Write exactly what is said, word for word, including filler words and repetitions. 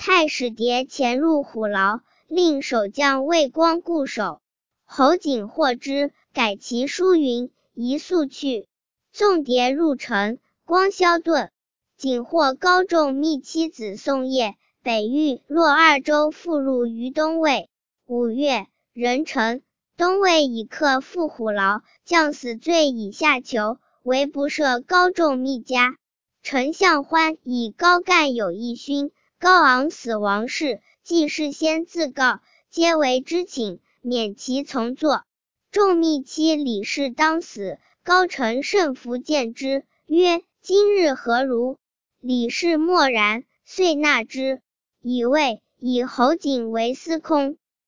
太史蝶潜入虎牢，令守将魏光固守。侯景获之，改其书云：宜速去。纵蝶入城，光宵遁。景获高仲密妻子宋业，北域、洛二州复入于东魏。五月，壬辰，东魏以客赴虎牢，将死罪以下囚，唯不赦高仲密家。丞相欢以高干有义勋，高昂死亡事，既事先自告，皆为知请，免其从作。仲密妻李氏当死，高承甚服见之，曰：今日何如？李氏默然，遂纳之。以谓以侯景为司空。